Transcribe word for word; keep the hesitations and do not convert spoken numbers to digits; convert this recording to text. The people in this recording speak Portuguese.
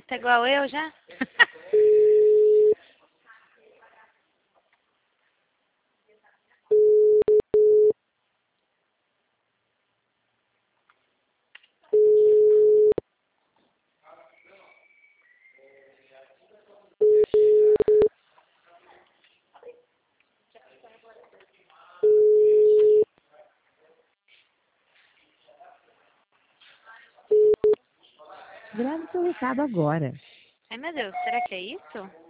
Tá igual eu já? Grave seu recado agora. Ai, meu Deus, será que é isso?